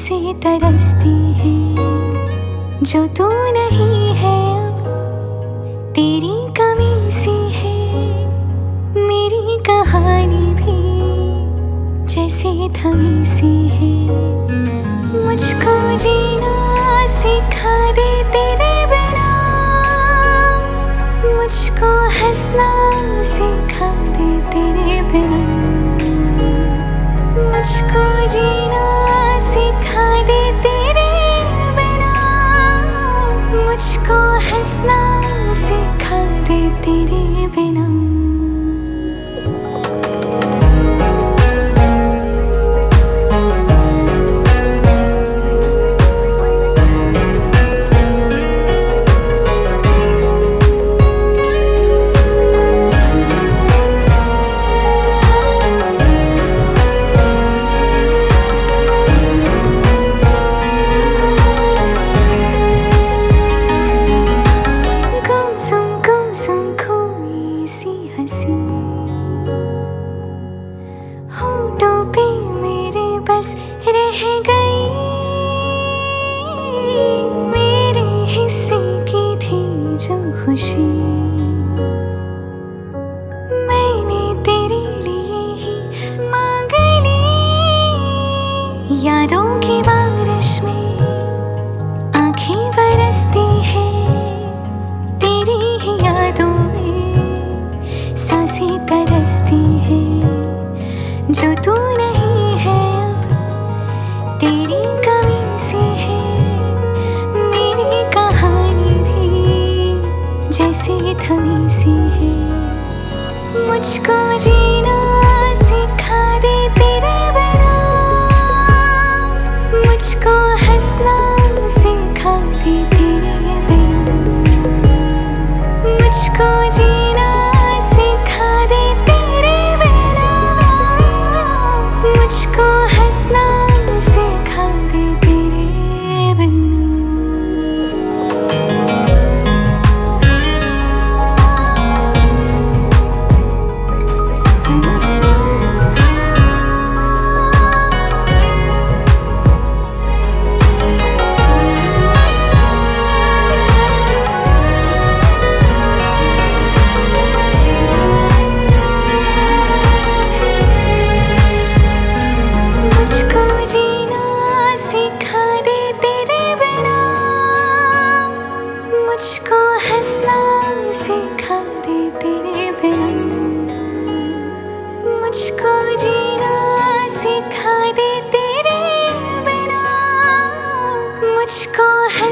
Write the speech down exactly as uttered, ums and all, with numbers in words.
से तरसती है जो तू नहीं है अब, तेरी कमी सी है मेरी कहानी भी जैसे थमी सी है। मुझको जीना सिखा दे तेरे बिना, मुझको हंसना सिखा दे तेरे बिना, मुझको जीना सिखा दे तेरे बिना, मुझको हंसना सिखा दे तेरे बिना। होठों पे मेरे बस रह गई, मेरे हिस्से की थी जो खुशी, मैंने तेरे लिए ही मांग ली। यादों की बारिश में आंखें बरसती है, तेरी ही यादों में सांसें तरसती है। जो तू नहीं है अब, तेरी कमी सी है मेरी कहानी भी जैसे थमी सी है। मुझको जीना सिखा दे तेरे बिना, मुझको हंसना सिखा दे तेरे बिना, मुझको जीना सिखा दे तेरे बिना, मुझको हंसना सिखा दे तेरे बिना। मुझको जीना सिखा दे तेरे बिना, मुझको हंसना सिखा दे तेरे बिना, मुझको जीना सिखा दे तेरे बिना, मुझको